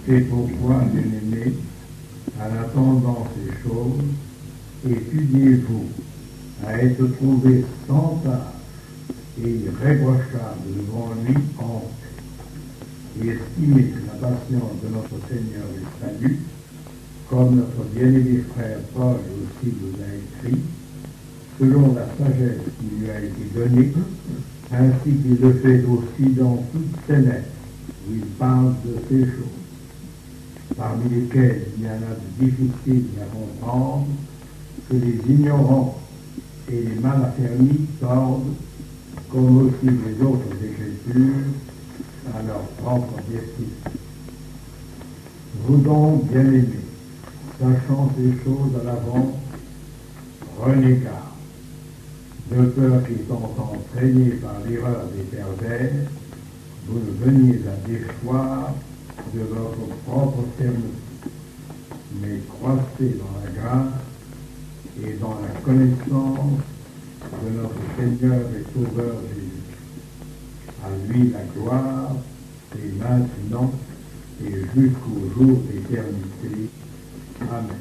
C'est pourquoi, bien-aimés, en attendant ces choses, étudiez-vous à être trouvés sans tâche et irréprochables devant lui en paix. Et estimez que la patience de notre Seigneur est salut, comme notre bien-aimé frère Paul aussi vous a écrit, selon la sagesse qui lui a été donnée, ainsi qu'il le fait aussi dans toutes ses lettres, où il parle de ces choses, parmi lesquelles il y en a de difficiles à comprendre, que les ignorants et les mal affermis tordent, comme aussi les autres écritures, à leur propre destinée. Vous donc, bien-aimés, sachant ces choses à l'avance, prenez garde, de peur qu'étant entraînés par l'erreur des pervers, vous ne veniez à déchoir de votre propre fermeté, mais croissez dans la grâce et dans la connaissance de notre Seigneur et Sauveur Jésus. À lui la gloire, et maintenant, et jusqu'au jour d'éternité. Amen.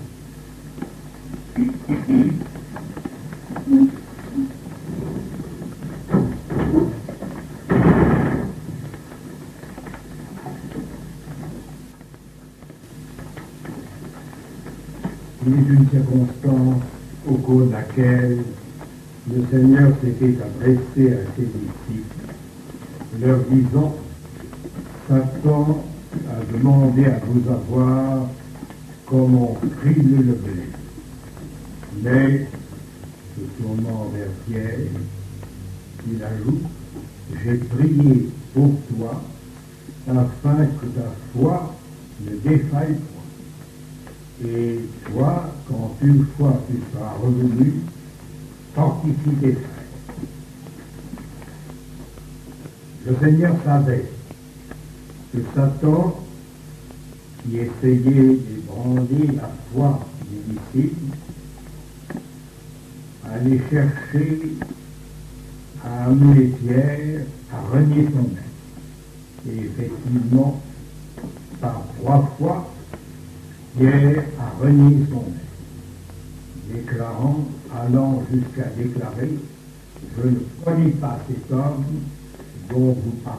Il est une circonstance au cours de laquelle le Seigneur s'était adressé à ses disciples, leur disant: Satan a demandé à vous avoir comme on crible le blé. Mais, se tournant vers Pierre, il ajoute: J'ai prié pour toi, afin que ta foi ne défaille point. Et toi, quand une fois tu seras revenu, fortifie tes frères. Le Seigneur savait que Satan, qui essayait d'ébranler la foi des disciples, allait chercher à amener Pierre à renier son maître. Et effectivement, par 3 fois, Pierre a renié son maître, allant jusqu'à déclarer: Je ne connais pas cet homme dont vous parlez.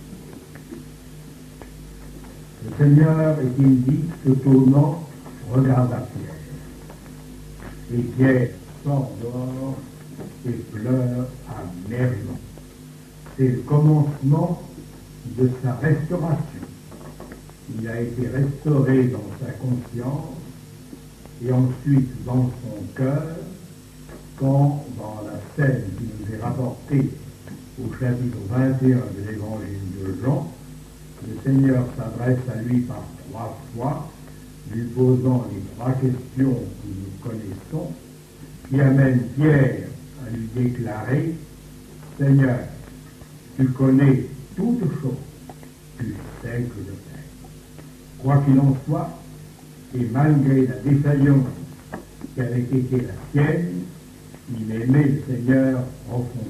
Le Seigneur, est-il dit, se tournant, regarda Pierre. Et Pierre sort dehors et pleure amèrement. C'est le commencement de sa restauration. Il a été restauré dans sa conscience et ensuite dans son cœur, quand, dans la scène qui nous est rapportée au chapitre 21 de l'évangile de Jean, le Seigneur s'adresse à lui par 3 fois, lui posant les 3 questions que nous connaissons, qui amènent Pierre à lui déclarer: Seigneur, tu connais toutes choses, tu sais que je t'aime. Quoi qu'il en soit, et malgré la défaillance qui avait été la sienne, il aimait le Seigneur profondément.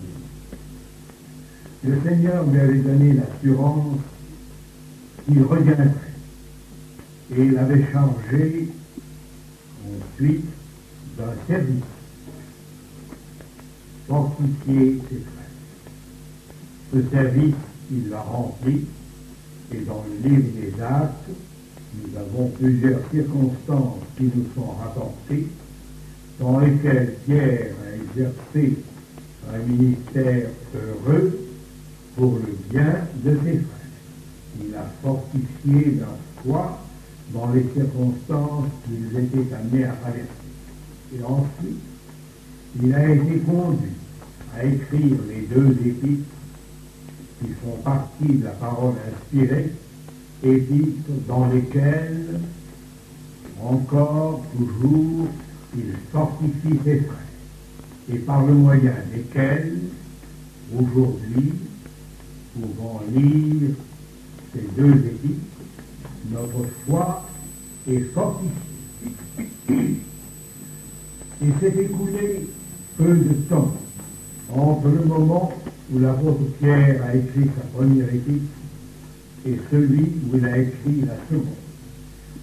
Le Seigneur lui avait donné l'assurance qu'il reviendrait, et il avait chargé ensuite d'un service: fortifier ses frères. Ce service, il l'a rempli, et dans le livre des Actes, nous avons plusieurs circonstances qui nous sont rapportées, dans lesquelles Pierre a exercé un ministère heureux pour le bien de ses frères. Il a fortifié leur foi dans les circonstances qu'ils étaient amenés à traverser. Et ensuite, il a été conduit à écrire les 2 épîtres qui font partie de la parole inspirée, épîtres dans lesquelles, encore, toujours, il fortifie ses frères, et par le moyen desquels, aujourd'hui, pouvons lire ces 2 épîtres, notre foi est fortifiée. Il s'est écoulé peu de temps entre le moment où l'apôtre Pierre a écrit sa première épître et celui où il a écrit la seconde.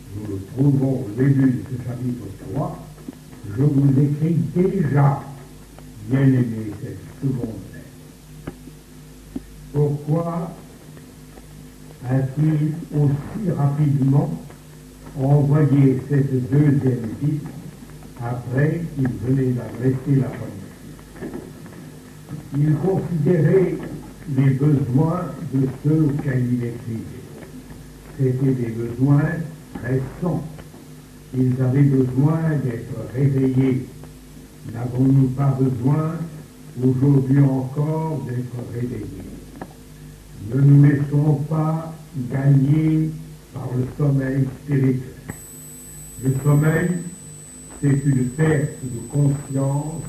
nous le trouvons au début de ce chapitre 3, je vous écris déjà, bien-aimés, cette seconde lettre. Pourquoi a-t-il aussi rapidement envoyé cette deuxième épître après qu'il venait d'adresser la première? Il considérait les besoins de ceux auxquels il écrivait. C'étaient des besoins pressants. Ils avaient besoin d'être réveillés. N'avons-nous pas besoin aujourd'hui encore d'être réveillés? Ne nous laissons pas gagner par le sommeil spirituel. Le sommeil, c'est une perte de conscience,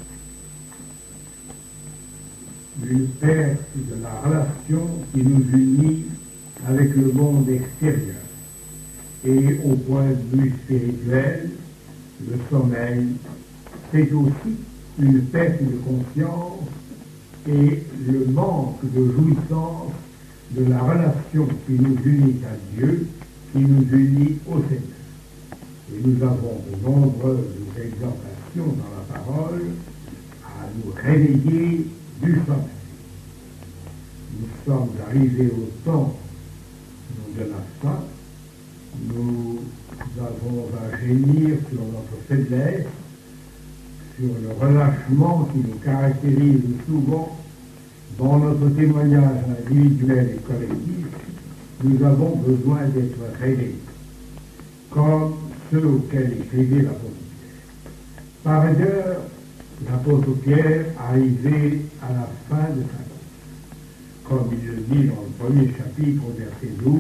une perte de la relation qui nous unit avec le monde extérieur. Et au point de vue spirituel, le sommeil, c'est aussi une perte de conscience et le manque de jouissance de la relation qui nous unit à Dieu, qui nous unit au Seigneur. Et nous avons de nombreuses exhortations dans la parole à nous réveiller du sommeil. Nous sommes arrivés au temps de la fin. Nous avons à gémir sur notre faiblesse, sur le relâchement qui nous caractérise souvent dans notre témoignage individuel et collectif. Nous avons besoin d'être réveillés, comme ceux auxquels écrivait l'apôtre Pierre. Par ailleurs, l'apôtre Pierre arrivait à la fin de sa vie. Comme il le dit dans le premier chapitre, au verset 12,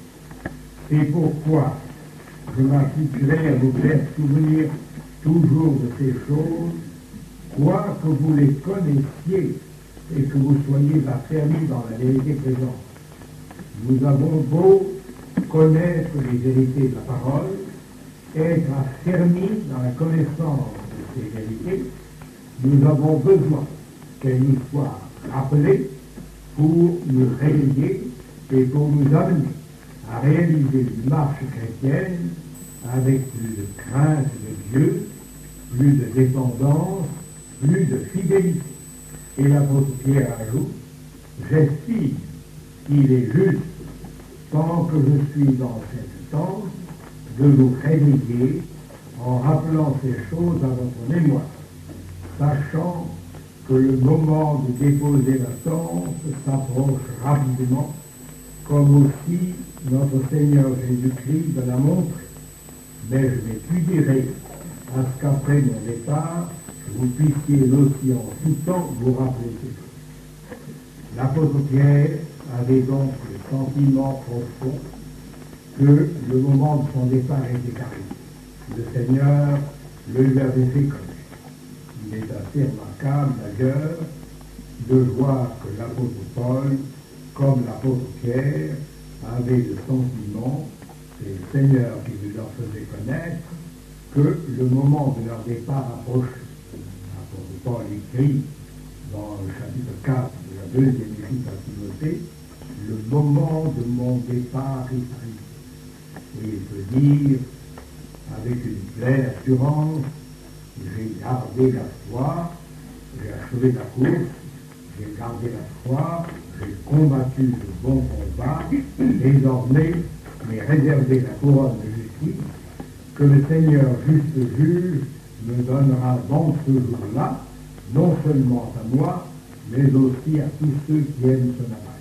c'est pourquoi je m'appliquerai à vous faire souvenir toujours de ces choses, quoique vous les connaissiez et que vous soyez affermis dans la vérité présente. Nous avons beau connaître les vérités de la parole, être affermis dans la connaissance de ces vérités, nous avons besoin qu'elles nous soient rappelées pour nous réveiller et pour nous amener à réaliser une marche chrétienne avec plus de crainte de Dieu, plus de dépendance, plus de fidélité. Et l'apôtre Pierre ajoute, j'estime qu'il est juste, tant que je suis dans cette temps, de vous réveiller en rappelant ces choses à votre mémoire, sachant que le moment de déposer la tente s'approche rapidement, comme aussi notre Seigneur Jésus-Christ de l'a montré. Mais je m'étudierai à ce qu'après mon départ, vous puissiez aussi en tout temps vous rappeler ces choses. L'apôtre Pierre avait donc le sentiment profond que le moment de son départ était arrivé. Le Seigneur le lui avait fait connaître. Il est assez remarquable d'ailleurs de voir que l'apôtre Paul, comme l'apôtre Pierre, avait le sentiment, c'est le Seigneur qui leur faisait connaître, que le moment de leur départ approchait. L'apôtre Paul écrit dans le chapitre 4 de la deuxième épître à Timothée, le moment de mon départ est arrivé. Et il peut dire, avec une pleine assurance, j'ai gardé la foi, j'ai achevé la course, j'ai gardé la foi, j'ai combattu le bon combat, désormais m'est réservé la couronne de justice, que le Seigneur juste juge me donnera dans ce jour-là, non seulement à moi, mais aussi à tous ceux qui aiment son travail.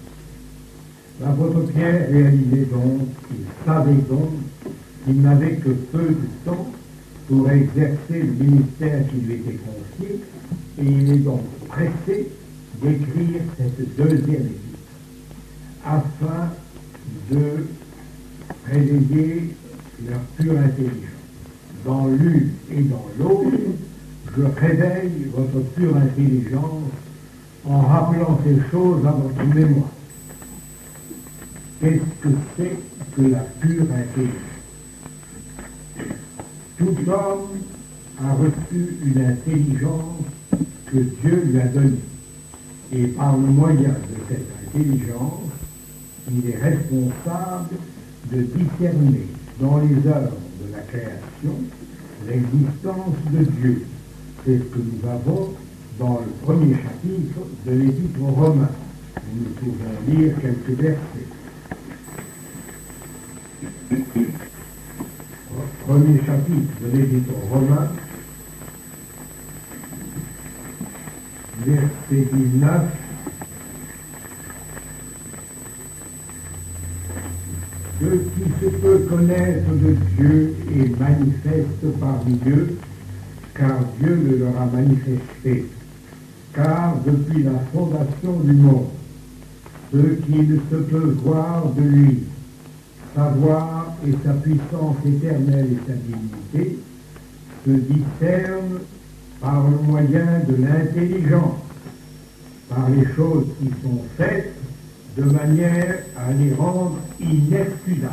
L'apôtre Pierre réalisait donc, il savait donc, qu'il n'avait que peu de temps pour exercer le ministère qui lui était confié, et il est donc pressé d'écrire cette deuxième épître, afin de réveiller leur pure intelligence. Dans l'une et dans l'autre, je réveille votre pure intelligence en rappelant ces choses à votre mémoire. Qu'est-ce que c'est que la pure intelligence? Tout homme a reçu une intelligence que Dieu lui a donnée. Et par le moyen de cette intelligence, il est responsable de discerner dans les œuvres de la création, l'existence de Dieu. C'est ce que nous avons dans le premier chapitre de l'Épître aux Romains. Nous pouvons lire quelques versets. Premier chapitre de l'Épître aux Romains, verset 19. Ce qui se peut connaître de Dieu est manifeste parmi eux, car Dieu le leur a manifesté. Car depuis la fondation du monde, ce qui ne se peut voir de lui, sa gloire et sa puissance éternelle et sa dignité, se discernent par le moyen de l'intelligence, par les choses qui sont faites, de manière à les rendre inexcusables.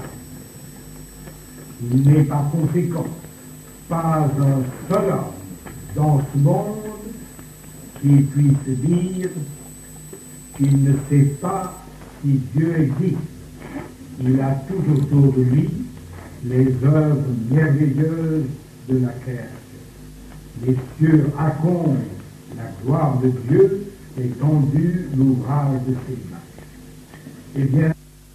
Il n'est par conséquent pas un seul homme dans ce monde qui puisse dire qu'il ne sait pas si Dieu existe. Il a tout autour de lui les œuvres merveilleuses de la création. Les cieux racontent la gloire de Dieu, étendue l'ouvrage de ses mains. Eh bien,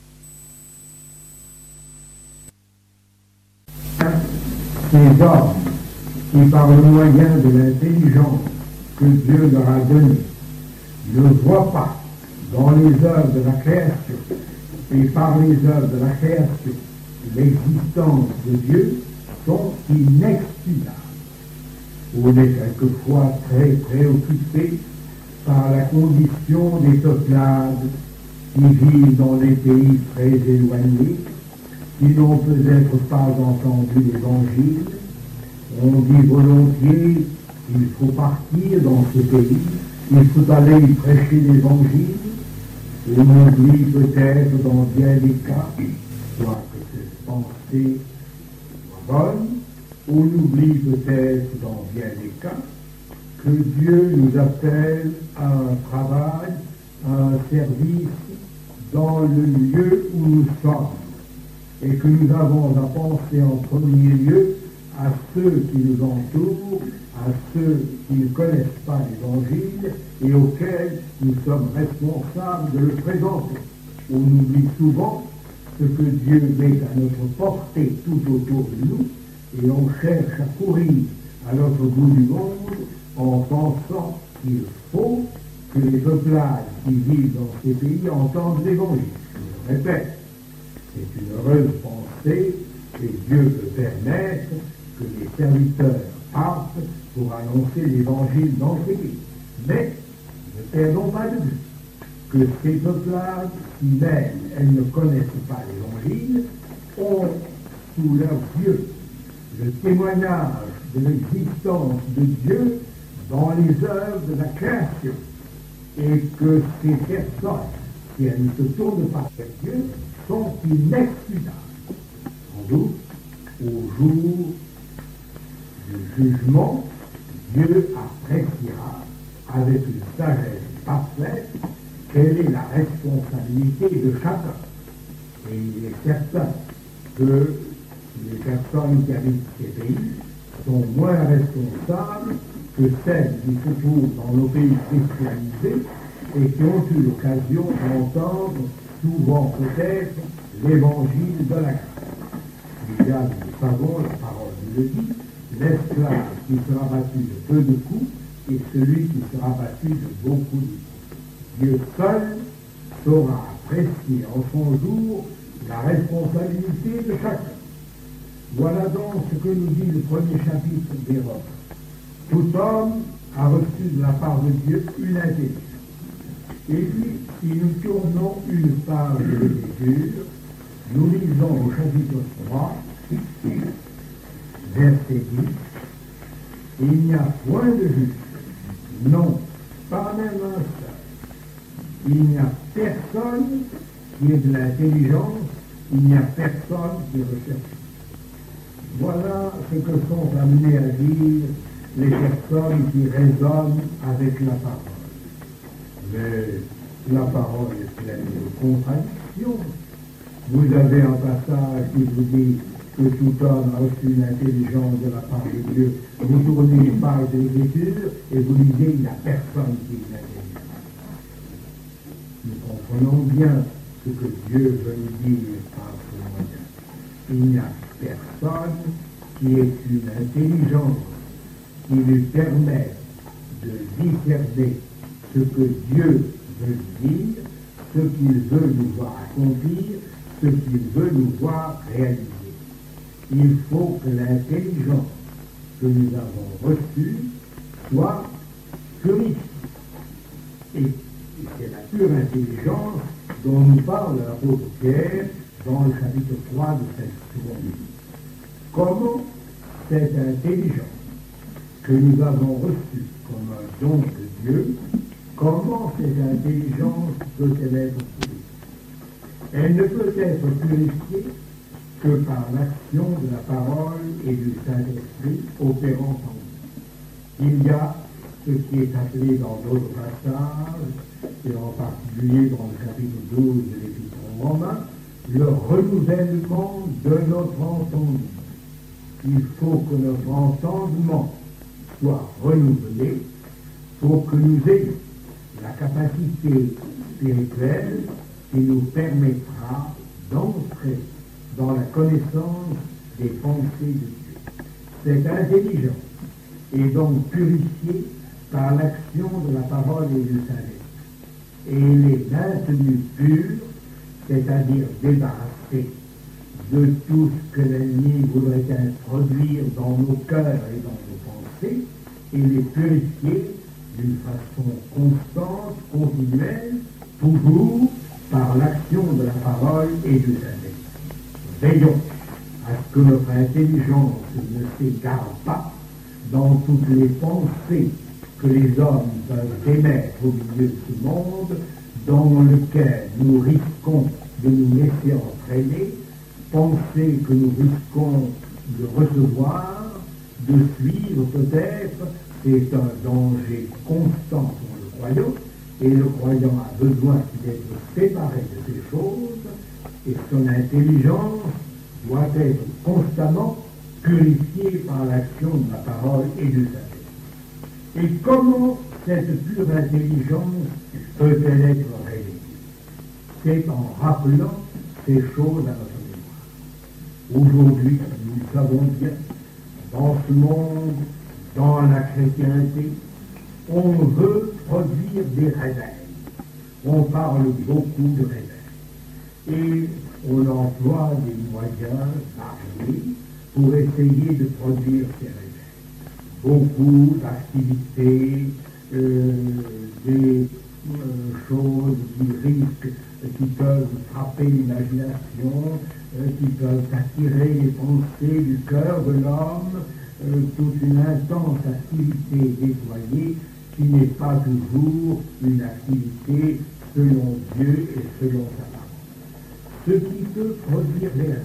ces hommes qui, par le moyen de l'intelligence que Dieu leur a donnée, ne voient pas dans les œuvres de la création et par les œuvres de la création l'existence de Dieu, sont inexcusables. On est quelquefois très préoccupé par la condition des peuplades qui vivent dans des pays très éloignés, qui n'ont peut-être pas entendu l'Évangile. On dit volontiers qu'il faut partir dans ce pays, il faut aller y prêcher l'Évangile, et on oublie peut-être dans bien des cas, soit que cette pensée soit bonne, on oublie peut-être dans bien des cas que Dieu nous appelle à un travail, à un service dans le lieu où nous sommes, et que nous avons à penser en premier lieu à ceux qui nous entourent, à ceux qui ne connaissent pas l'Évangile et auxquels nous sommes responsables de le présenter. On oublie souvent ce que Dieu met à notre portée tout autour de nous, et on cherche à courir à notre bout du monde en pensant qu'il faut que les peuplades qui vivent dans ces pays entendent l'Évangile. Je le répète, c'est une heureuse pensée, et Dieu peut permettre que les serviteurs partent pour annoncer l'Évangile dans ces pays. Mais ne perdons pas de vue que ces peuplades, si même elles ne connaissent pas l'Évangile, ont sous leurs yeux le témoignage de l'existence de Dieu dans les œuvres de la création, et que ces personnes, si elles ne se tournent pas vers Dieu, sont inexcusables. Sans doute, au jour du jugement, Dieu appréciera avec une sagesse parfaite quelle est la responsabilité de chacun. Et il est certain que les personnes qui habitent ces pays sont moins responsables que celles qui se trouvent dans nos pays christianisés et qui ont eu l'occasion d'entendre souvent peut-être l'évangile de la grâce. Il y a, nous savons, la parole nous le dit, l'esclave qui sera battu de peu de coups et celui qui sera battu de beaucoup de coups. Dieu seul saura apprécier en son jour la responsabilité de chacun. Voilà donc ce que nous dit le premier chapitre des Romains. Tout homme a reçu de la part de Dieu une intelligence. Et puis, si nous tournons une page de l'écriture, nous lisons au chapitre 3, verset 10, « Il n'y a point de juste, non, pas même un seul. Il n'y a personne qui ait de l'intelligence, il n'y a personne qui recherche. » Voilà ce que sont amenés à dire les personnes qui raisonnent avec la parole. Mais la parole est pleine de contradictions. Vous avez un passage qui vous dit que tout homme a reçu l'intelligence de la part de Dieu. Vous tournez les pages de l'Écriture et vous lisez, il n'y a personne qui est intelligent. Nous comprenons bien ce que Dieu veut nous dire par ce moyen. Il n'y a personne qui ait une intelligence qui lui permette de discerner ce que Dieu veut dire, ce qu'il veut nous voir accomplir, ce qu'il veut nous voir réaliser. Il faut que l'intelligence que nous avons reçue soit purifiée. Et c'est la pure intelligence dont nous parle l'apôtre Pierre dans le chapitre 3 de cette seconde. Comment cette intelligence que nous avons reçue comme un don de Dieu, comment cette intelligence peut-elle être purifiée? Elle ne peut être purifiée que par l'action de la parole et du Saint-Esprit opérant en nous. Il y a ce qui est appelé dans d'autres passages, et en particulier dans le chapitre 12 de l'Épître aux Romains, le renouvellement de notre entendement. Il faut que notre entendement soit renouvelé pour que nous ayons la capacité spirituelle qui nous permettra d'entrer dans la connaissance des pensées de Dieu. Cette intelligence est donc purifiée par l'action de la parole et du Saint-Esprit. Et elle est maintenue pure, c'est-à-dire débarrassée de tout ce que l'ennemi voudrait introduire dans nos cœurs et dans nos pensées. Elle est purifiée d'une façon constante, continuelle, toujours par l'action de la parole et du Saint-Esprit. Veillons à ce que notre intelligence ne s'égare pas dans toutes les pensées que les hommes peuvent émettre au milieu de ce monde, dans lequel nous risquons de nous laisser entraîner, pensées que nous risquons de recevoir, de suivre peut-être. C'est un danger constant pour le croyant, et le croyant a besoin d'être séparé de ces choses, et son intelligence doit être constamment purifiée par l'action de la parole et du Saint-Esprit. Et comment cette pure intelligence peut-elle être révélée? C'est en rappelant ces choses à notre mémoire. Aujourd'hui, nous le savons bien, dans ce monde, dans la chrétienté, on veut produire des réveils. On parle beaucoup de réveils. Et on emploie des moyens variés pour essayer de produire ces réveils. Beaucoup d'activités, des choses qui risquent, qui peuvent frapper l'imagination, qui peuvent attirer les pensées du cœur de l'homme, toute une intense activité déployée qui n'est pas toujours une activité selon Dieu et selon sa parole. Ce qui peut produire les réveils,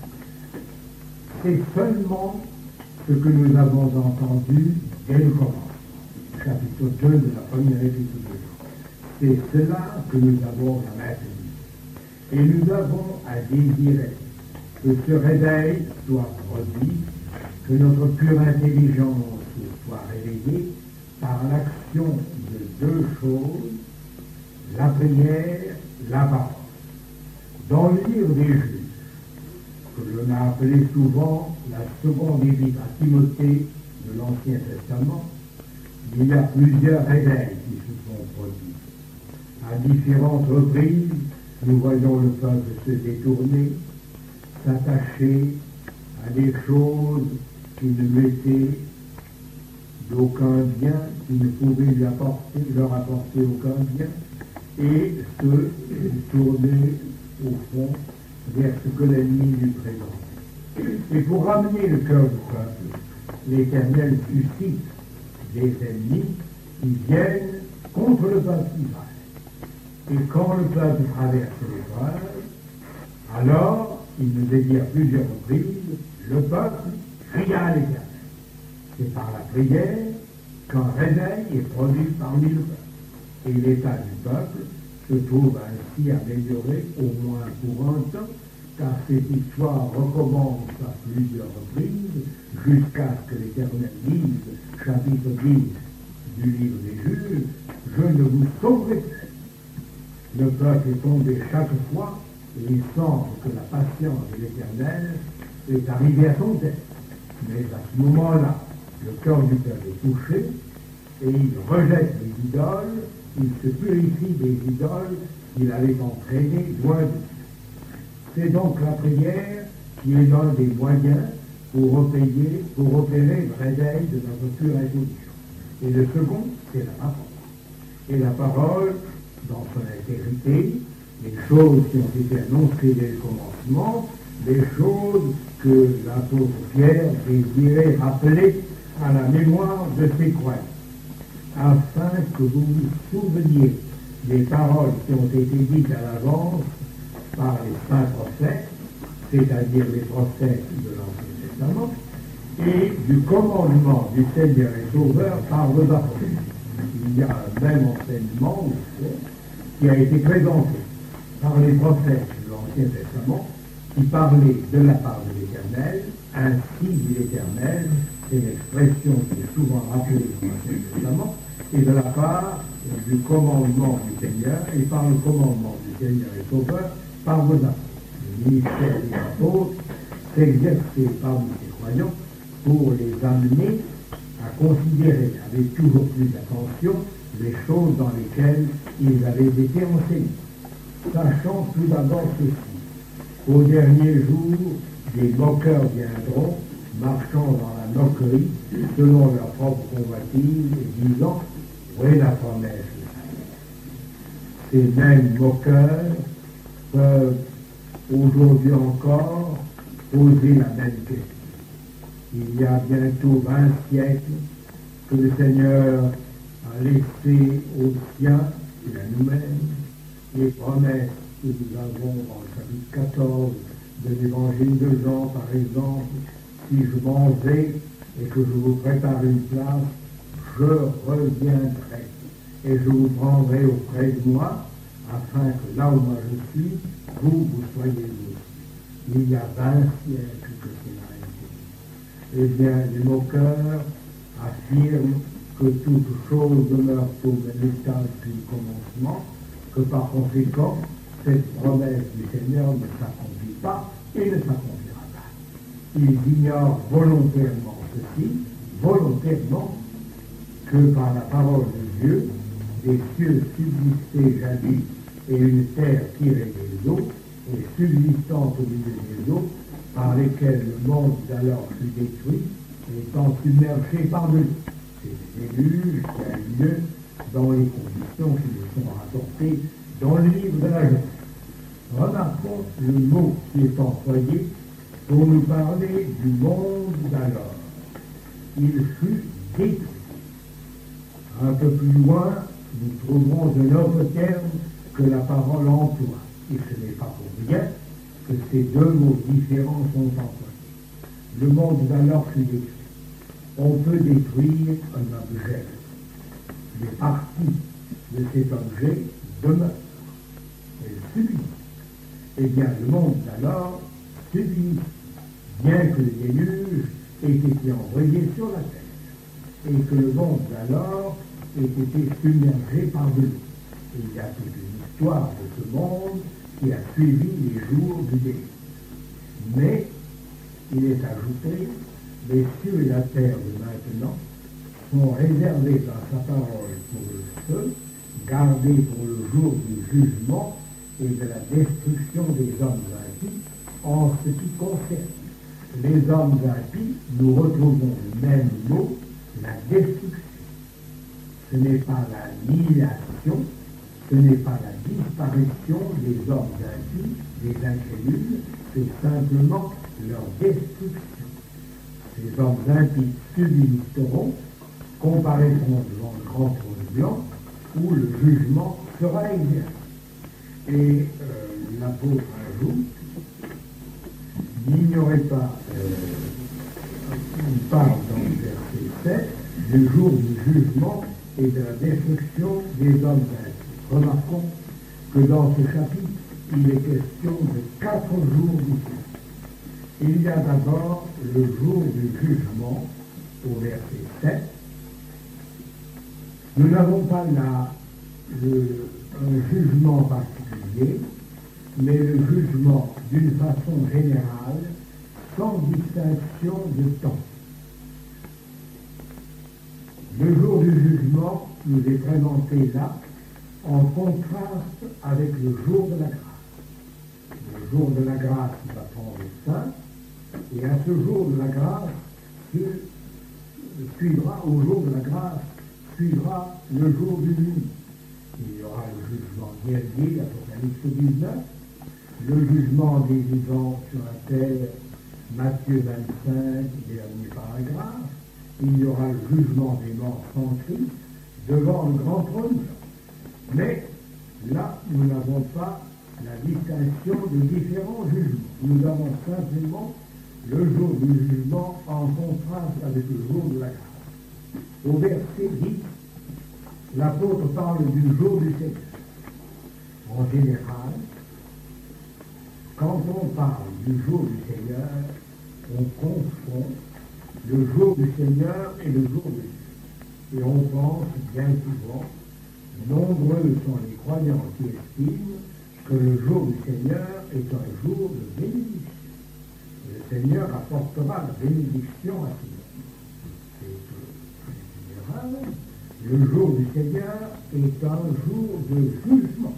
c'est seulement ce que nous avons entendu dès le commencement, chapitre 2 de la première épître de Jean. C'est cela que nous avons à maintenir. Et nous avons à désirer que ce réveil soit produit, que notre pure intelligence soit réveillée par l'action de deux choses, la prière, la parole. Dans le livre des Juges, que l'on a appelé souvent la seconde épître à Timothée de l'Ancien Testament, il y a plusieurs réveils qui se sont produits. À différentes reprises, nous voyons le peuple se détourner, s'attacher à des choses qui ne mettaient d'aucun bien, qui ne pouvaient leur apporter aucun bien, et se tourner au fond vers ce que l'ennemi lui présente. Et pour ramener le cœur du peuple, l'Éternel suscite des ennemis qui viennent contre le peuple d'Israël. Et quand le peuple traverse l'épreuve, alors, il nous est dit à plusieurs reprises, le peuple cria à l'Éternel. C'est par la prière qu'un réveil est produit parmi le peuple. Et l'état du peuple se trouve ainsi amélioré, au moins pour un temps, car cette histoire recommence à plusieurs reprises, jusqu'à ce que l'Éternel dise, chapitre 10 du livre des Juges, je ne vous sauverai plus. Le peuple est tombé chaque fois, et il semble que la patience de l'Éternel est arrivée à son terme. Mais à ce moment-là, le cœur du peuple est touché, et il rejette les idoles, il se purifie des idoles qu'il avait entraînées loin de lui. C'est donc la prière qui est l'un des moyens pour opérer le réveil de notre pure intelligence. Et le second, c'est la parole. Et la parole, dans son intégrité, les choses qui ont été annoncées dès le commencement, les choses que l'apôtre Pierre désirait rappeler à la mémoire de ses croyants, afin que vous vous souveniez des paroles qui ont été dites à l'avance par les saints prophètes, c'est-à-dire les prophètes de l'Ancien Testament, et du commandement du Seigneur et Sauveur par vos apôtres. Il y a un même enseignement aussi, qui a été présenté par les prophètes de l'Ancien Testament, qui parlaient de la part de l'Éternel, ainsi dit l'Éternel, c'est l'expression qui est souvent rappelée dans l'Ancien Testament, et de la part du commandement du Seigneur, et par le commandement du Seigneur et Sauveur, par vos apôtres. Le ministère des apôtres s'exercer parmi les croyants pour les amener à considérer avec toujours plus d'attention les choses dans lesquelles ils avaient été enseignés. Sachant tout d'abord ceci, au dernier jour, des moqueurs viendront, marchant dans la moquerie, selon leur propre convoitise, et disant, oui, la promesse. Ces mêmes moqueurs peuvent aujourd'hui encore poser la même question. Il y a bientôt 20 siècles que le Seigneur a laissé aux siens et à nous-mêmes les promesses que nous avons dans le chapitre 14 de l'évangile de Jean, par exemple. Si je m'en vais et que je vous prépare une place, je reviendrai et je vous prendrai auprès de moi, afin que là où moi je suis, vous soyez aussi. Il y a 20 siècles que cela a été. Eh bien, les moqueurs affirment que toute chose demeure au même état depuis le commencement, que par conséquent, cette promesse du Seigneur ne s'accomplit pas et ne s'accomplira pas. Ils ignorent volontairement ceci, volontairement, que par la parole de Dieu, des cieux subsistaient jadis et une terre tirée des eaux, et subsistant au milieu des eaux, par lesquelles le monde d'alors fut détruit, étant submergé par de l'eau. C'est le déluge qui a eu lieu dans les conditions qui nous sont rapportées dans le livre de la Genèse. Remarquons le mot qui est employé pour nous parler du monde d'alors. Il fut détruit. Un peu plus loin, nous trouverons un autre terme que la parole emploie. Et ce n'est pas pour rien que ces deux mots différents sont employés. Le monde d'alors fut détruit. On peut détruire un objet. Les parties de cet objet demeurent. Elles subissent. Eh bien, le monde d'alors subit, bien que le déluge ait été envoyé sur la terre, et que le monde d'alors ait été submergé par de l'eau. Il y a toute une histoire de ce monde qui a suivi les jours du déluge. Mais il est ajouté, les cieux et la terre de maintenant sont réservés par sa parole pour le feu, gardés pour le jour du jugement et de la destruction des hommes impies en ce qui concerne les hommes impies. Nous retrouvons le même mot, la destruction. Ce n'est pas l'annihilation, ce n'est pas la disparition des hommes impies, des incrédules, c'est simplement leur destruction. Ces hommes impies subsisteront, comparaîtront devant le grand trône blanc, où le jugement sera exercé. Et l'apôtre ajoute, n'ignorez pas, il parle dans le verset 7, du jour du jugement et de la destruction des hommes impies. Remarquons que dans ce chapitre, il est question de 4 jours différents. Il y a d'abord le jour du jugement, au verset 7. Nous n'avons pas là un jugement particulier, mais le jugement d'une façon générale, sans distinction de temps. Le jour du jugement nous est présenté là en contraste avec le jour de la grâce. Le jour de la grâce qui va prendre fin, et à ce jour de la grâce au jour de la grâce suivra le jour du nuit. Il y aura le jugement guerrier, Apocalypse 19, le jugement des vivants sur la terre, Matthieu 25, dernier paragraphe. Il y aura le jugement des morts sans Christ devant le grand trône. Mais là, nous n'avons pas la distinction de différents jugements. Nous avons simplement le jour du jugement en contraste avec le jour de la grâce. Au verset 10, l'apôtre parle du jour du Seigneur. En général, quand on parle du jour du Seigneur, on confond le jour du Seigneur et le jour de Dieu. Et on pense bien souvent, nombreux sont les croyants qui estiment que le jour du Seigneur est un jour de bénédiction. Et le Seigneur apportera la bénédiction à ses hommes. C'est général. Le jour du Seigneur est un jour de jugement.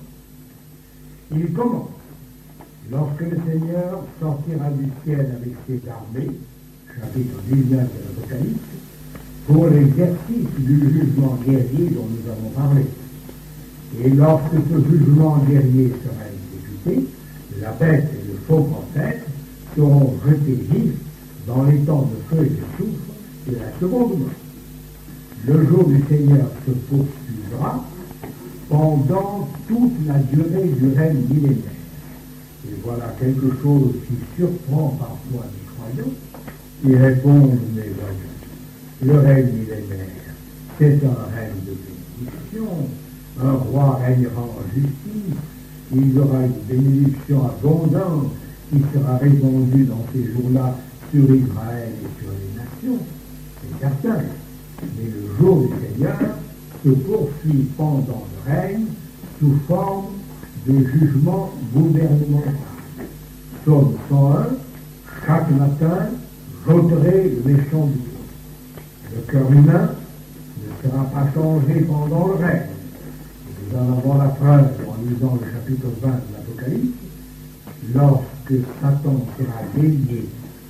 Il commence lorsque le Seigneur sortira du ciel avec ses armées, chapitre 19 de l'Apocalypse, pour l'exercice du jugement guerrier dont nous avons parlé. Et lorsque ce jugement guerrier sera exécuté, la bête et le faux prophète seront jetés vifs dans les temps de feu et de soufre de la seconde mort. Le jour du Seigneur se poursuivra pendant toute la durée du règne millénaire. Et voilà quelque chose qui surprend parfois les croyants, qui répondent, mais voyons, le règne millénaire, c'est un règne de bénédiction, un roi régnera en justice, il y aura une bénédiction abondante qui sera répandue dans ces jours-là sur Israël et sur les nations, c'est certain. Mais le jour du Seigneur se poursuit pendant le règne sous forme de jugement gouvernemental. Psaume 101, chaque matin, j'ôterai le méchant du monde. Le cœur humain ne sera pas changé pendant le règne. Nous en avons la preuve en lisant le chapitre 20 de l'Apocalypse, lorsque Satan sera délié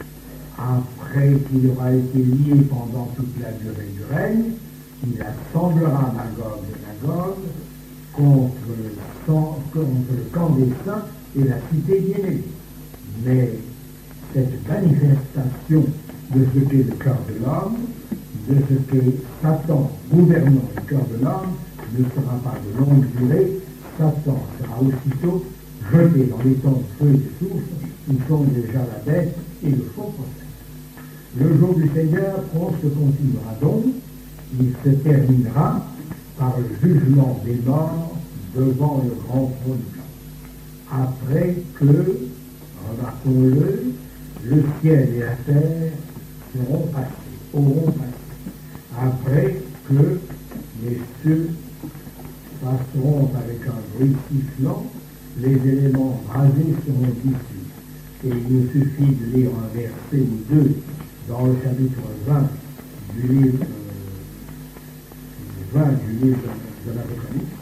après qu'il aura été lié pendant toute la durée du règne, il assemblera Magog et Magog contre le camp des saints et la cité bien-aimée. Mais cette manifestation de ce qu'est le cœur de l'homme, de ce qu'est Satan gouvernant le cœur de l'homme, ne sera pas de longue durée. Satan sera aussitôt jeté dans les temps de feu et de soufre où sont déjà la bête et le faux prophète. Le jour du Seigneur se continuera donc, il se terminera par le jugement des morts devant le grand trône blanc. Après que, remarquons-le, le ciel et la terre auront passé. Après que les cieux passeront avec un bruit sifflant, les éléments rasés seront dissous. Et il nous suffit de lire un verset ou deux dans le chapitre 20 du livre de l'Apocalypse.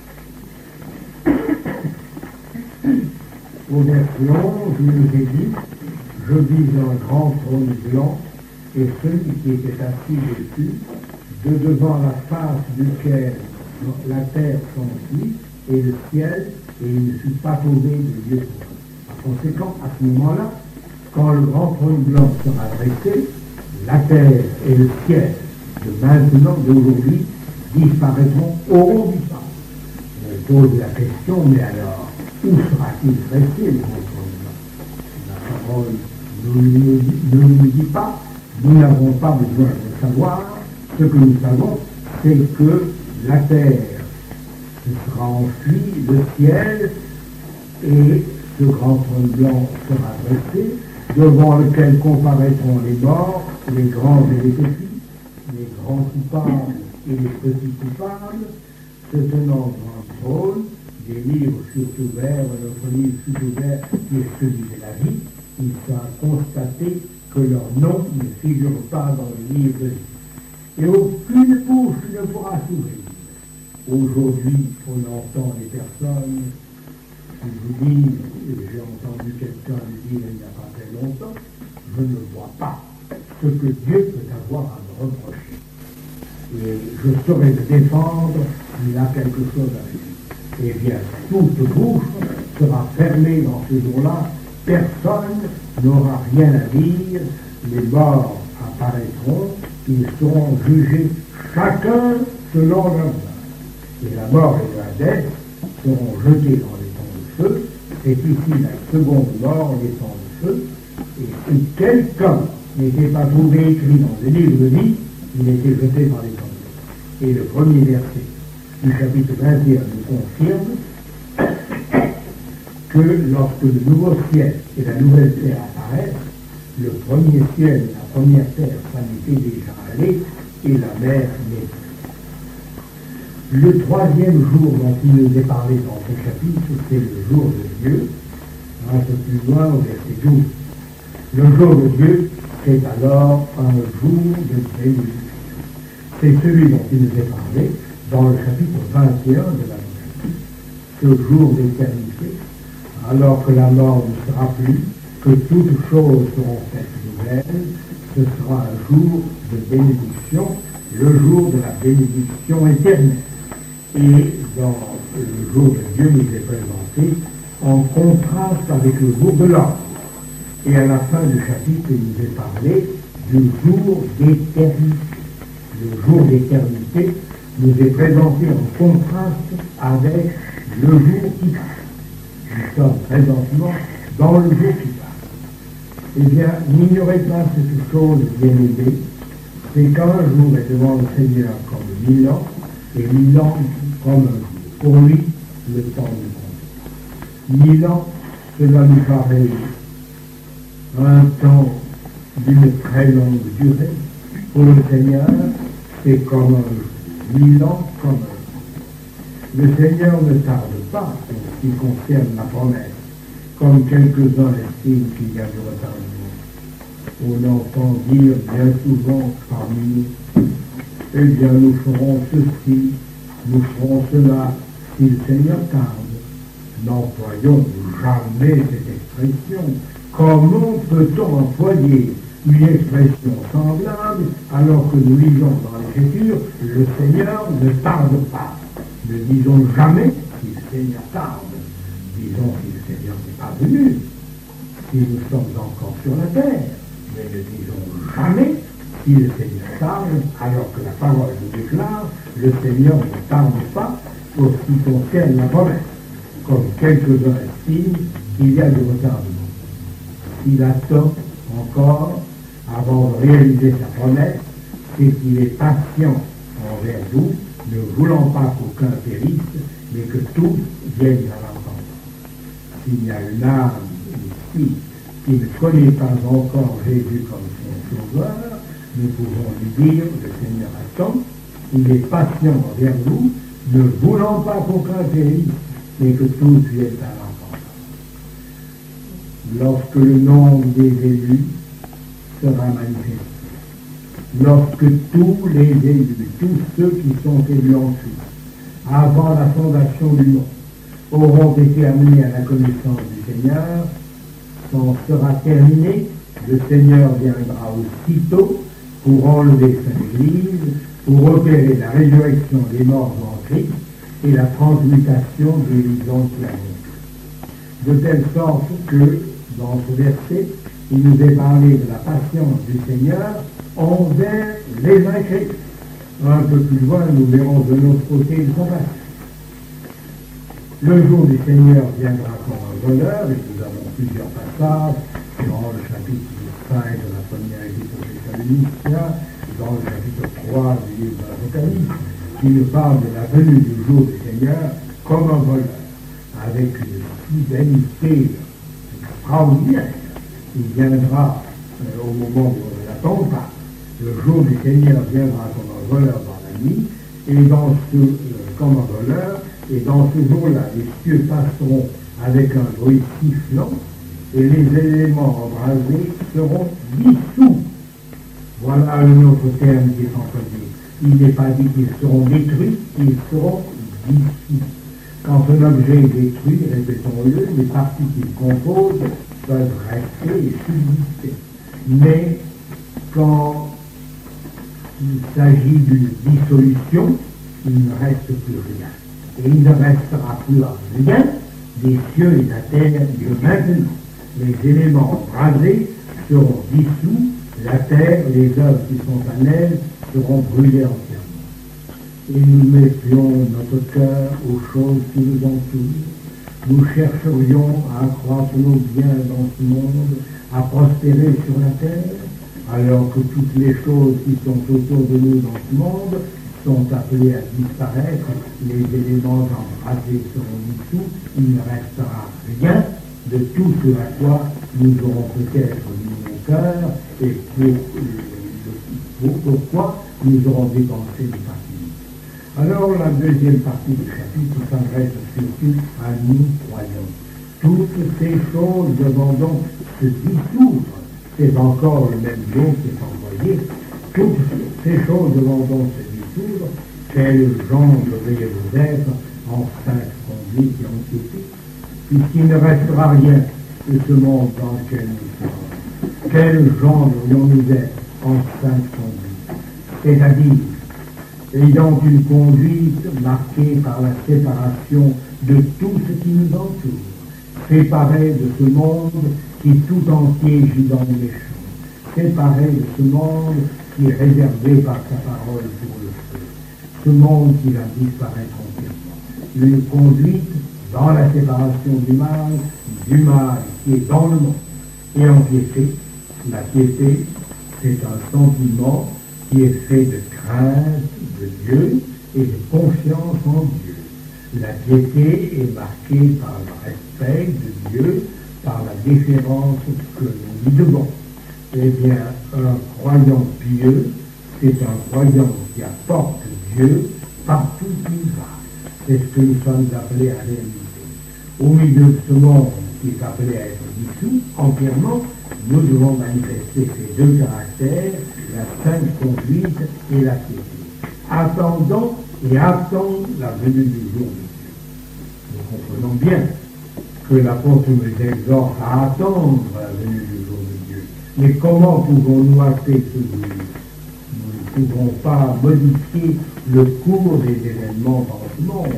Au verset 11, il nous est dit, je vis un grand trône blanc, et celui qui était assis dessus, de devant la face duquel la terre s'enfuit, et le ciel, et il ne fut pas trouvé de Dieu. Par conséquent, à ce moment-là, quand le grand trône blanc sera dressé, la terre et le ciel de maintenant, d'aujourd'hui, auront disparu. On pose la question, mais alors, où sera-t-il dressé le grand trône blanc? La parole ne nous dit pas, nous n'avons pas besoin de savoir. Ce que nous savons, c'est que la terre sera enfuie, le ciel, et ce grand trône blanc sera dressé, devant lequel comparaîtront les morts, les grands et les petits, les grands coupables et les petits coupables, se tenant devant le trône, des livres furent ouverts, notre livre fut ouvert, qui est celui de la vie. Il sera constaté que leur nom ne figure pas dans le livre de vie. Et aucune bouche ne pourra s'ouvrir. Aujourd'hui, on entend les personnes qui vous disent, et j'ai entendu quelqu'un le dire il n'y a pas très longtemps, je ne vois pas ce que Dieu peut avoir à me reprocher. Et je saurais le défendre, il a quelque chose à dire. Eh bien, toute bouche sera fermée dans ces jours-là, personne n'aura rien à dire, les morts apparaîtront, ils seront jugés chacun selon leur œuvre. Et la mort et la dette seront jetés dans les temps de feu, c'est ici la seconde mort, les temps de feu, et si quelqu'un n'était pas trouvé écrit dans le livre de vie, il était jeté dans les temps de feu. Et le premier verset du chapitre 21 nous confirme que lorsque le nouveau ciel et la nouvelle terre apparaissent, le premier ciel et la première terre s'en étaient déjà allés et la mer n'est plus. Le troisième jour dont il nous est parlé dans ce chapitre, c'est le jour de Dieu, un peu plus loin au verset 12. Le jour de Dieu, c'est alors un jour de bénédiction. C'est celui dont il nous est parlé dans le chapitre 21 de l'Apocalypse. Ce jour d'éternité, alors que la mort ne sera plus, que toutes choses seront faites nouvelles, ce sera un jour de bénédiction, le jour de la bénédiction éternelle. Et dans le jour de Dieu nous est présenté en contraste avec le jour de l'ordre. Et à la fin du chapitre, il nous est parlé du jour d'éternité. Le jour d'éternité nous est présenté en contraste avec le jour qui passe. Nous sommes présentement dans le jour qui passe. Eh bien, n'ignorez pas cette chose bien aimée, c'est qu'un jour est devant le Seigneur comme 1000 ans, et 1000 ans comme un jour. Pour lui, le temps nous compte. 1000 ans, cela nous paraît un temps d'une très longue durée. Pour le Seigneur, c'est comme un jour. 1000 ans comme un jour. Le Seigneur ne tarde pas en ce qui concerne la promesse, comme quelques-uns estiment qu'il y a du retardement. On entend dire bien souvent parmi nous, eh bien nous ferons ceci, nous ferons cela, si le Seigneur tarde. N'employons jamais cette expression. Comment peut-on employer une expression semblable alors que nous lisons dans l'Écriture, le Seigneur ne tarde pas. Ne disons jamais si le Seigneur tarde. Disons si le Seigneur n'est pas venu, si nous sommes encore sur la terre. Mais ne disons jamais si le Seigneur tarde, alors que la parole nous déclare, le Seigneur ne tarde pas pour ce qui concerne la promesse. Comme quelques-uns estiment qu'il y a du retardement. S'il attend encore avant de réaliser sa promesse, c'est qu'il est patient envers nous, ne voulant pas qu'aucun périsse, mais que tous viennent à l'entendre. S'il y a une âme ici qui ne connaît pas encore Jésus comme son sauveur, nous pouvons lui dire, le Seigneur attend, il est patient envers nous, ne voulant pas qu'aucun périsse, mais que tous viennent à l'entendre. Lorsque le nombre des élus sera manifesté, lorsque tous les élus, tous ceux qui sont élus ensuite, avant la fondation du monde, auront été amenés à la connaissance du Seigneur, quand sera terminé, le Seigneur viendra aussitôt pour enlever sa Église, pour opérer la résurrection des morts en Christ et la transmutation des vivants qui arrivent. De telle sorte que, dans ce verset, il nous est parlé de la patience du Seigneur envers les incrédules. Un peu plus loin, nous verrons de notre côté le compassion. Le jour du Seigneur viendra comme un voleur, et nous avons plusieurs passages dans le chapitre 5 de la première épître aux Thessaloniciens, dans le chapitre 3 du livre de l'Apocalypse, qui nous parle de la venue du jour du Seigneur comme un voleur, avec une fidélité extraordinaire, Il viendra au moment où on ne l'attend pas. Le jour du Seigneur viendra comme un voleur dans la nuit, et comme un voleur, et dans ce jour-là, les cieux passeront avec un bruit sifflant, et les éléments embrasés seront dissous. Voilà un autre terme qui est employé. Il n'est pas dit qu'ils seront détruits, ils seront dissous. Quand un objet est détruit, répétons-le, les parties qu'il compose peuvent rester et subsister. Mais quand il s'agit d'une dissolution, il ne reste plus rien. Et il ne restera plus rien des cieux et de la terre de maintenant. Les éléments embrasés seront dissous, la terre, les œuvres qui sont en elle seront brûlées entièrement. Et nous mettions notre cœur aux choses qui nous entourent. Nous chercherions à accroître nos biens dans ce monde, à prospérer sur la terre, alors que toutes les choses qui sont autour de nous dans ce monde sont appelées à disparaître, les éléments embrasés seront dissous, il ne restera rien de tout ce à quoi nous aurons peut-être mis nos cœurs et pourquoi nous aurons dépensé des parties. Alors la deuxième partie du chapitre s'adresse surtout à nous croyants. Toutes ces choses devant donc se dissoudre, c'est encore le même mot qui est envoyé, toutes ces choses devant donc se dissoudre, quel genre devriez-vous être en sainte conduite et en piété, puisqu'il ne restera rien de ce monde dans lequel nous sommes. Quel genre devrions-nous être en sainte conduite, c'est-à-dire ayant une conduite marquée par la séparation de tout ce qui nous entoure, séparé de ce monde qui tout entier gît dans le méchant, séparé de ce monde qui est réservé par sa parole pour le feu, ce monde qui va disparaître entièrement. Une conduite dans la séparation du mal qui est dans le monde. Et en piété, la piété, c'est un sentiment qui est fait de crainte de Dieu et de confiance en Dieu. La piété est marquée par le respect de Dieu, par la déférence que nous lui devons. Eh bien, un croyant pieux, c'est un croyant qui apporte Dieu partout où il va. C'est ce que nous sommes appelés à réaliser. Au milieu de ce monde qui est appelé à être dissous entièrement, nous devons manifester ces deux caractères, la sainte conduite et la piété. Attendons et attendons la venue du jour de Dieu. Nous comprenons bien que l'apôtre nous exhorte à attendre la venue du jour de Dieu. Mais comment pouvons-nous hâter ce jour? Nous ne pouvons pas modifier le cours des événements dans ce monde.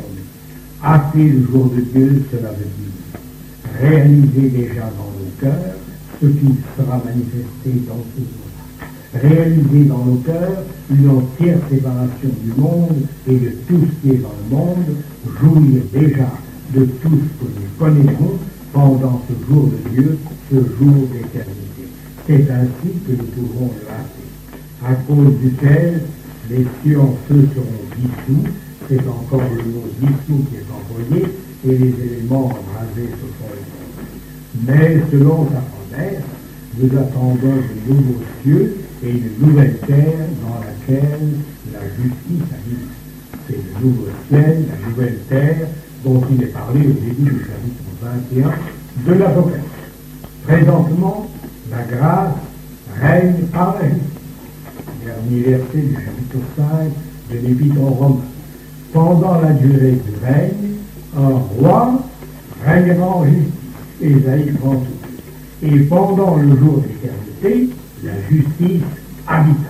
Hâter le jour de Dieu, cela veut dire réaliser déjà dans nos cœurs ce qui sera manifesté dans ce jour-là. Réaliser dans nos cœurs une entière séparation du monde et de tout ce qui est dans le monde, jouir déjà de tout ce que nous connaissons pendant ce jour de Dieu, ce jour d'éternité. C'est ainsi que nous pouvons le hâter. À cause duquel les cieux en feu seront dissous, c'est encore le mot dissous qui est employé, et les éléments embrasés se font éteindre. Mais selon sa promesse, nous attendons de nouveaux cieux et une nouvelle terre dans laquelle la justice habite. C'est le nouveau ciel, la nouvelle terre dont il est parlé au début du chapitre 21 de l'Apocalypse. Présentement, la grâce règne par la justice. Dernier verset du chapitre 5 de l'Épître aux Romains. Pendant la durée du règne, un roi régnera en justice. Ésaïe 38. Et pendant le jour d'éternité, la justice habitera.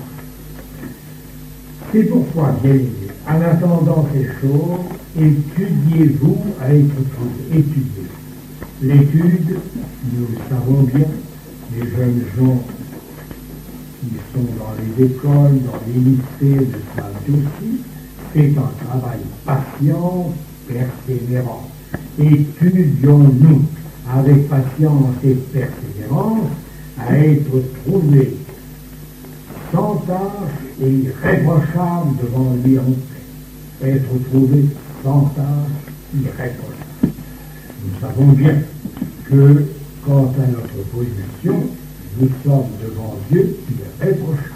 C'est pourquoi, bien aimés, en attendant ces choses, étudiez-vous à être étudiés. L'étude, nous le savons bien, les jeunes gens qui sont dans les écoles, dans les lycées, le savent aussi, c'est un travail patient, persévérant. Étudions-nous avec patience et persévérance à être trouvés sans tâche et irréprochables devant lui en paix. Être trouvés sans tâche, irréprochables. Nous savons bien que quant à notre position, nous sommes devant Dieu irréprochable.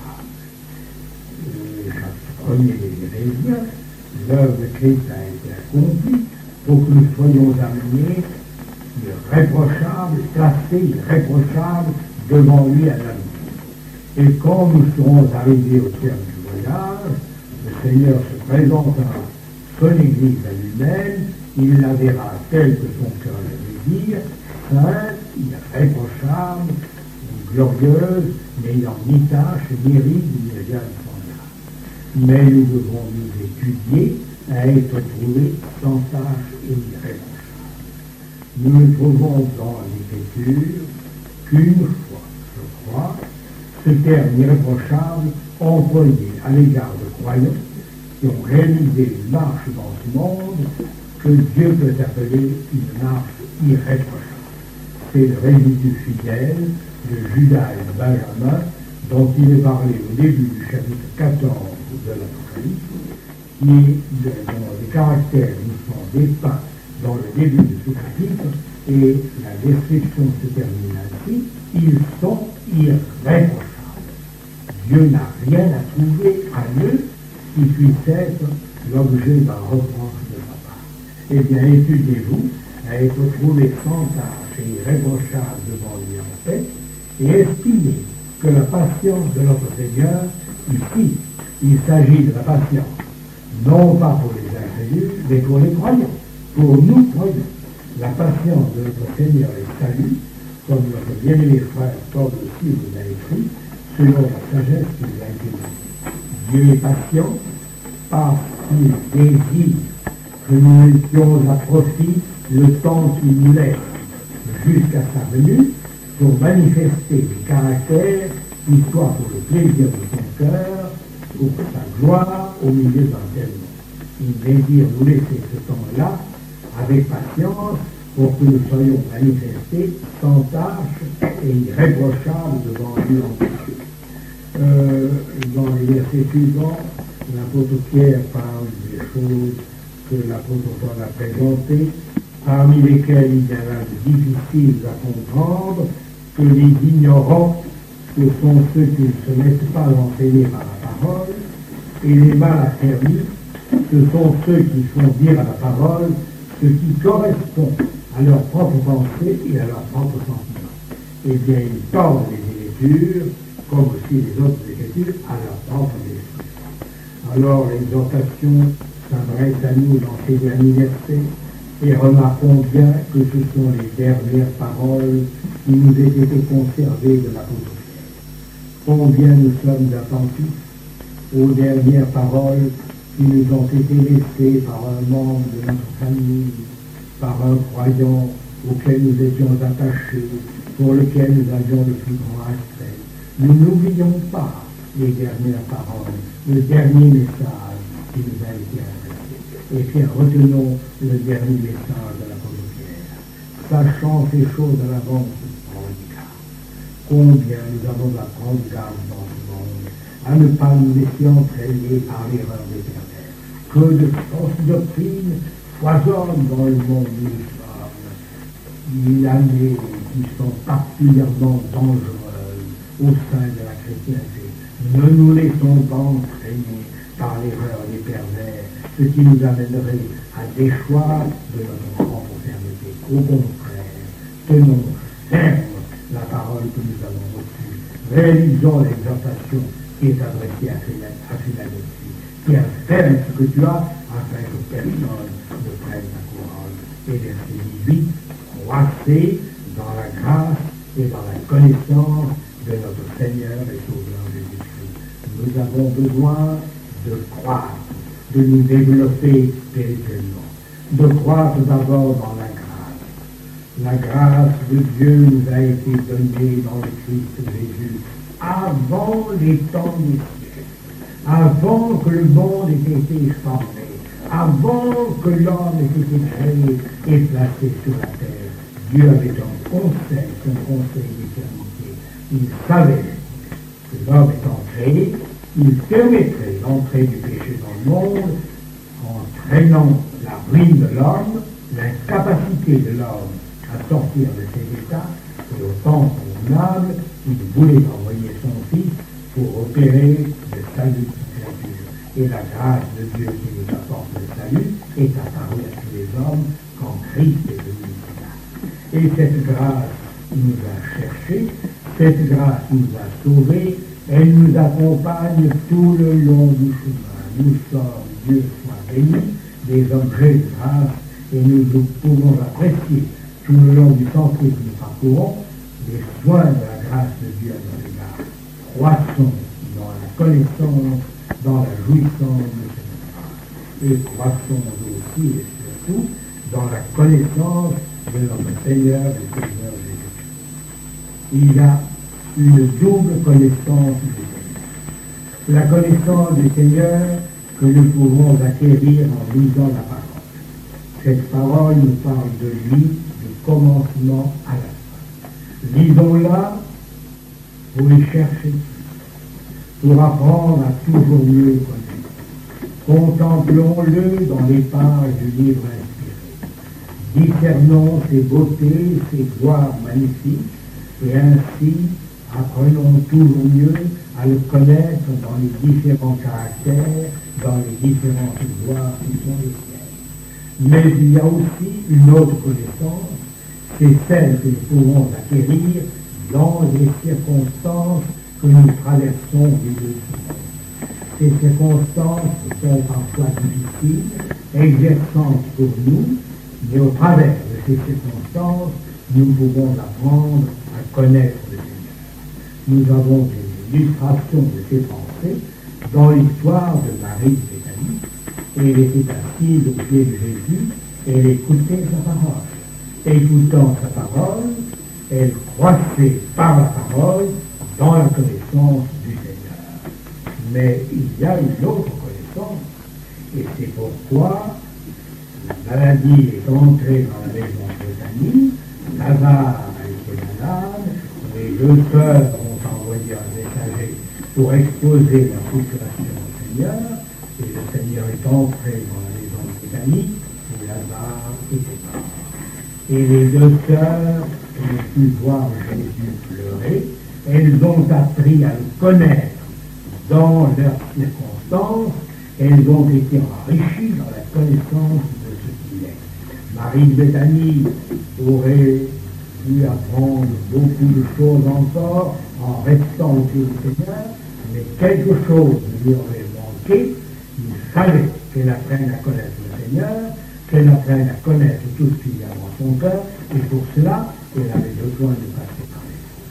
Chapitre 1er des Éphésiens, l'œuvre de Christ a été accomplie pour que nous soyons amenés irréprochables, placés irréprochables devant lui à l'avenir. Et quand nous serons arrivés au terme du voyage, le Seigneur se présentera son Église à lui-même, il la verra telle que son cœur la désire, sainte, irréprochable, glorieuse, n'ayant ni tâche, ni ride, ni égal semblable. Mais nous devons nous étudier à être trouvés sans tâche et irréprochable. Nous ne trouvons dans l'Écriture qu'une fois, je crois, ce terme irréprochable employé à l'égard de croyants qui ont réalisé une marche dans ce monde que Dieu peut appeler une marche irréprochable. C'est le résidu fidèle de Judas et de Benjamin dont il est parlé au début du chapitre 14 de l'Apocalypse, dont les caractères nous sont dépeints dans le début de ce chapitre, et la description se termine ainsi: ils sont irréprochables. Dieu n'a rien à trouver à eux qui puisse être l'objet d'un reproche de sa part. Eh bien, étudiez-vous à être trouvé sans tâche et irréprochable devant lui en paix, et estimez que la patience de notre Seigneur, ici, il s'agit de la patience, non pas pour les incrédules, mais pour les croyants, pour nous croyants. La patience de notre Seigneur est salut, comme notre bien-aimé frère Paul aussi vous a écrit, selon la sagesse qui nous a été donnée. Dieu est patient parce qu'il désire que nous mettions à profit le temps qu'il nous laisse jusqu'à sa venue pour manifester des caractères qui soient pour le plaisir de son cœur, pour sa gloire au milieu d'un tel monde. Il désire nous laisser ce temps-là avec patience pour que nous soyons manifestés sans tâche et irréprochables devant lui en Dieu. Dans les versets suivants, l'apôtre Pierre parle des choses que l'apôtre Paul a présentées, parmi lesquelles il y en a de difficiles à comprendre, que les ignorants, ce sont ceux qui ne se laissent pas enseigner par la parole, et les mal asservis, ce sont ceux qui font dire à la parole ce qui correspond à leur propre pensée et à leur propre sentiment. Eh bien, ils tordent les Écritures, comme aussi les autres Écritures, à leur propre esprit. Alors, l'exhortation s'adresse à nous dans ces derniers versets, et remarquons bien que ce sont les dernières paroles qui nous aient été conservées de l'apôtre Pierre. Combien nous sommes attentifs aux dernières paroles qui nous ont été laissées par un membre de notre famille, par un croyant auquel nous étions attachés, pour lequel nous avions le plus grand respect. Nous n'oublions pas les dernières paroles, le dernier message qui nous a été adressé. Et puis retenons le dernier message de l'apôtre Pierre. Sachant ces choses à l'avance, prenons garde. Combien nous avons à prendre garde dans ce monde, à ne pas nous laisser entraîner par l'erreur des pervers. Que de fausses doctrines foisonnent dans le monde où nous sommes. Il y en a qui sont particulièrement dangereuses au sein de la chrétienté. Ne nous laissons pas entraîner par l'erreur des pervers, ce qui nous amènerait à déchoir de notre propre fermeté. Au contraire, tenons ferme la parole que nous avons reçue. Réalisons l'exhortation qui est adressée à Philadelphie. Tiens ferme ce que tu as, afin que personne ne prenne ta couronne. Et verset 18, croissez dans la grâce et dans la connaissance de notre Seigneur et Sauveur Jésus-Christ. Nous avons besoin de croître, de nous développer spirituellement, de croître d'abord dans la grâce. La grâce de Dieu nous a été donnée dans le Christ Jésus avant les temps des siècles, avant que le monde ait été formé, avant que l'homme ait été créé et placé sur la terre. Dieu avait un conseil, son conseil d'éternité. Il savait que l'homme étant créé, il permettrait l'entrée du péché dans le monde en traînant la ruine de l'homme, l'incapacité de l'homme à sortir de ses états, Et au temps convenable, il voulait envoyer son Fils pour opérer le salut de sa créature. Et la grâce de Dieu qui nous apporte le salut est apparue à tous les hommes quand Christ est venu ici-là. Et cette grâce nous a cherchés, cette grâce nous a sauvés, elle nous accompagne tout le long du chemin. Nous sommes, Dieu soit béni, des objets de grâce, et nous pouvons apprécier tout le long du sentier que nous parcourons les soins de la grâce de Dieu à notre égard. Croissons dans la connaissance, dans la jouissance de cette grâce. Et croissons aussi et surtout dans la connaissance de notre Seigneur et Seigneur Jésus. Il y a une double connaissance du Seigneur. La connaissance du Seigneur que nous pouvons acquérir en lisant la parole. Cette parole nous parle de lui, du commencement à la fin. Lisons-la pour y chercher, pour apprendre à toujours mieux connaître. Contemplons-le dans les pages du livre inspiré. Discernons ses beautés, ses gloires magnifiques, et ainsi apprenons toujours mieux à le connaître dans les différents caractères, dans les différentes gloires qui sont les siennes. Mais il y a aussi une autre connaissance, c'est celle que nous pouvons acquérir dans les circonstances que nous traversons difficilement. Ces circonstances sont parfois difficiles, exerçantes pour nous, mais au travers de ces circonstances, nous pouvons apprendre à connaître le Seigneur. Nous avons des illustrations de ces pensées dans l'histoire de Marie de Béthanie. Elle était assise au pied de Jésus et elle écoutait sa parole. Écoutant sa parole, elle croissait par la parole dans la connaissance du Seigneur. Mais il y a une autre connaissance, et c'est pourquoi la maladie est entrée dans la maison de Béthanie, Lazare a été malade, les deux sœurs ont envoyé un messager pour exposer la situation au Seigneur, et le Seigneur est entré dans la maison de Béthanie, où Lazare était mort. Et les deux sœurs ont pu voir Jésus pleurer, elles ont appris à le connaître dans leurs circonstances, elles ont été enrichies dans la connaissance de ce qu'il est. Marie de Béthanie aurait pu apprendre beaucoup de choses encore en restant au pied du Seigneur, mais quelque chose lui aurait manqué. Il fallait qu'elle apprenne à connaître le Seigneur, qu'elle apprenne à connaître tout ce qu'il y a dans son cœur, et pour cela, elle avait besoin de passer par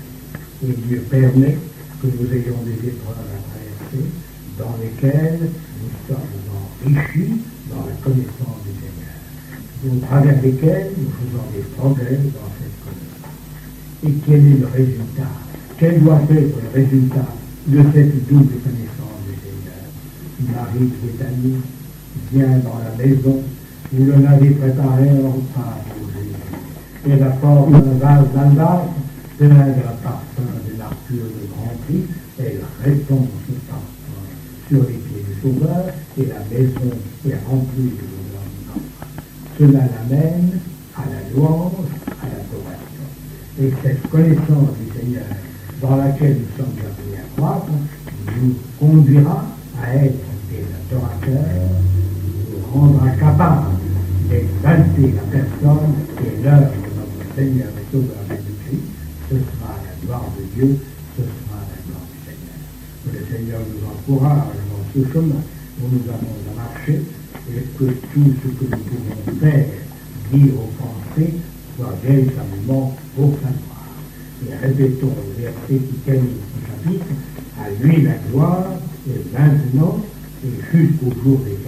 les épreuves. Et Dieu permet que nous ayons des épreuves à traverser, dans lesquelles nous sommes enrichis dans la connaissance du Seigneur, au travers desquelles nous faisons des progrès dans cette connaissance. Et quel est le résultat? Quel doit être le résultat de cette double connaissance du Seigneur? Marie de Béthanie vient dans la maison où l'on avait préparé un repas pour Jésus. Elle apporte un vase d'albâtre plein d'un parfum de l'arpure de grand prix. Elle répand ce parfum sur les pieds du Sauveur et la maison est remplie de l'odeur du parfum. Cela l'amène à la louange, à l'adoration. Et cette connaissance du Seigneur dans laquelle nous sommes appelés à croître nous conduira à être des adorateurs, nous rendra capables d'exalter la personne et l'œuvre de notre Seigneur et Sauveur Jésus-Christ. Ce sera la gloire de Dieu, ce sera la gloire du Seigneur. Que le Seigneur nous encourage dans ce chemin où nous avons à marcher et que tout ce que nous pouvons faire, dire ou penser, soit véritablement pour sa gloire. Et répétons le verset qui termine ce chapitre, à lui la gloire, et maintenant, et jusqu'au jour des